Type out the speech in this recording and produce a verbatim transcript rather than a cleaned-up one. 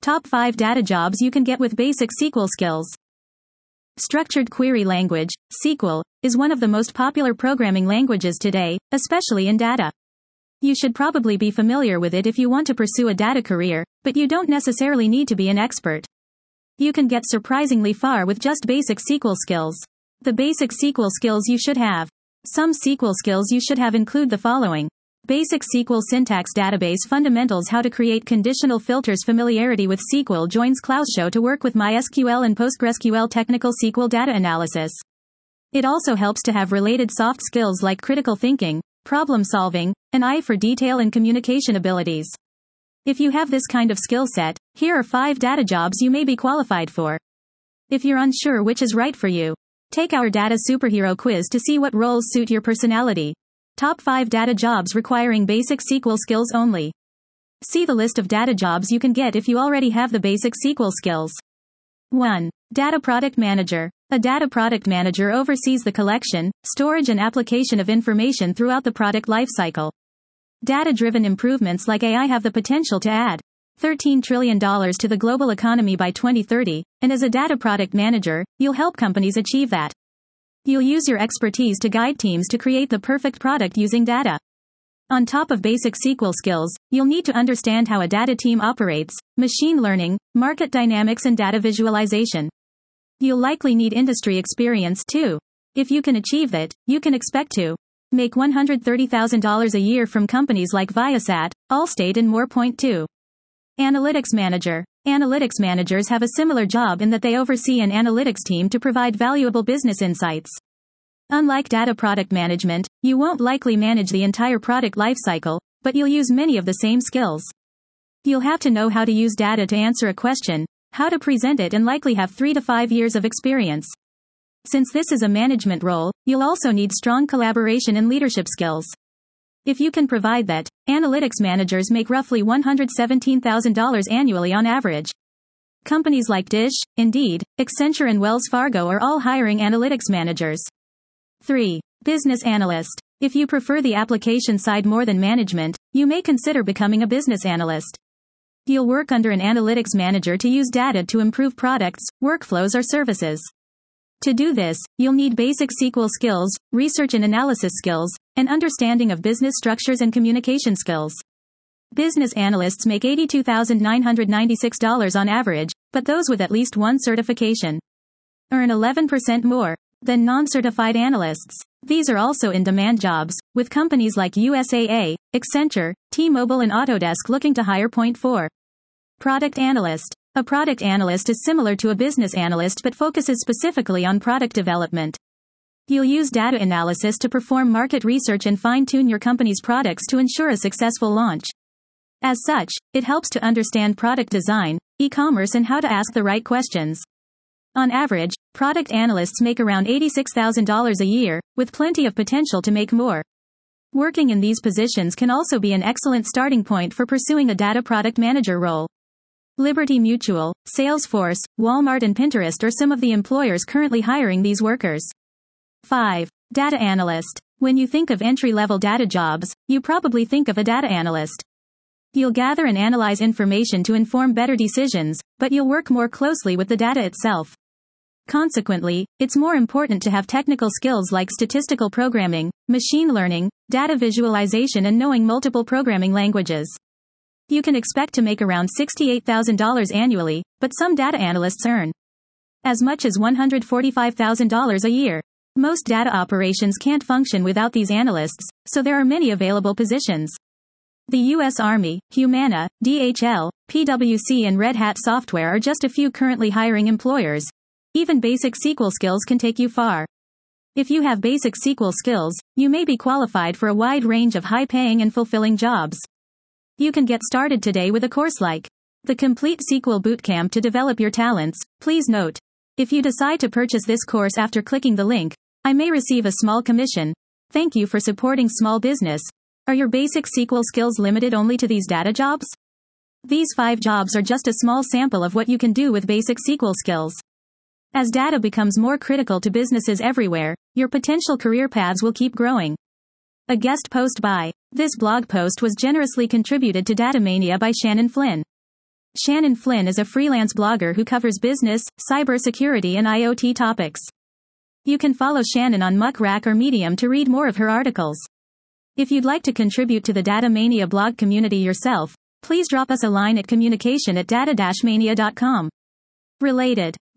Top five data jobs you can get with basic S Q L skills. Structured Query Language, S Q L, is one of the most popular programming languages today, especially in data. You should probably be familiar with it if you want to pursue a data career, but you don't necessarily need to be an expert. You can get surprisingly far with just basic S Q L skills. The basic S Q L skills you should have. Some S Q L skills you should have include the following. Basic S Q L syntax, database fundamentals, how to create conditional filters, familiarity with S Q L, joins Cloudshell to work with MySQL and PostgreSQL, technical S Q L data analysis. It also helps to have related soft skills like critical thinking, problem solving, an eye for detail, and communication abilities. If you have this kind of skill set, here are five data jobs you may be qualified for. If you're unsure which is right for you, take our Data Superhero quiz to see what roles suit your personality. Top five data jobs requiring basic S Q L skills only. See the list of data jobs you can get if you already have the basic S Q L skills. one. Data Product Manager. A data product manager oversees the collection, storage, and application of information throughout the product lifecycle. Data-driven improvements like A I have the potential to add thirteen trillion dollars to the global economy by twenty thirty, and as a data product manager, you'll help companies achieve that. You'll use your expertise to guide teams to create the perfect product using data. On top of basic S Q L skills, you'll need to understand how a data team operates, machine learning, market dynamics, and data visualization. You'll likely need industry experience too. If you can achieve that, you can expect to make one hundred thirty thousand dollars a year from companies like Viasat, Allstate, and more. Point two. Analytics Manager. Analytics managers have a similar job in that they oversee an analytics team to provide valuable business insights. Unlike data product management, you won't likely manage the entire product lifecycle, but you'll use many of the same skills. You'll have to know how to use data to answer a question, how to present it, and likely have three to five years of experience. Since this is a management role, you'll also need strong collaboration and leadership skills. If you can provide that, analytics managers make roughly one hundred seventeen thousand dollars annually on average. Companies like Dish, Indeed, Accenture, and Wells Fargo are all hiring analytics managers. three. Business Analyst. If you prefer the application side more than management, you may consider becoming a business analyst. You'll work under an analytics manager to use data to improve products, workflows, or services. To do this, you'll need basic S Q L skills, research and analysis skills, and understanding of business structures and communication skills. Business analysts make eighty-two thousand nine hundred ninety-six dollars on average, but those with at least one certification earn eleven percent more than non-certified analysts. These are also in-demand jobs, with companies like U S A A, Accenture, T-Mobile, and Autodesk looking to hire. Point four. Product Analyst. A product analyst is similar to a business analyst but focuses specifically on product development. You'll use data analysis to perform market research and fine-tune your company's products to ensure a successful launch. As such, it helps to understand product design, e-commerce, and how to ask the right questions. On average, product analysts make around eighty-six thousand dollars a year, with plenty of potential to make more. Working in these positions can also be an excellent starting point for pursuing a data product manager role. Liberty Mutual, Salesforce, Walmart, and Pinterest are some of the employers currently hiring these workers. five. Data Analyst. When you think of entry-level data jobs, you probably think of a data analyst. You'll gather and analyze information to inform better decisions, but you'll work more closely with the data itself. Consequently, it's more important to have technical skills like statistical programming, machine learning, data visualization, and knowing multiple programming languages. You can expect to make around sixty-eight thousand dollars annually, but some data analysts earn as much as one hundred forty-five thousand dollars a year. Most data operations can't function without these analysts, so there are many available positions. The U S Army, Humana, D H L, P W C, and Red Hat Software are just a few currently hiring employers. Even basic S Q L skills can take you far. If you have basic S Q L skills, you may be qualified for a wide range of high-paying and fulfilling jobs. You can get started today with a course like the Complete S Q L Bootcamp to develop your talents. Please note, if you decide to purchase this course after clicking the link, I may receive a small commission. Thank you for supporting small business. Are your basic S Q L skills limited only to these data jobs? These five jobs are just a small sample of what you can do with basic S Q L skills. As data becomes more critical to businesses everywhere, your potential career paths will keep growing. A guest post by. This blog post was generously contributed to Datamania by Shannon Flynn. Shannon Flynn is a freelance blogger who covers business, cybersecurity, and IoT topics. You can follow Shannon on Muck Rack or Medium to read more of her articles. If you'd like to contribute to the Data Mania blog community yourself, please drop us a line at communication at data dash mania dot com. Related.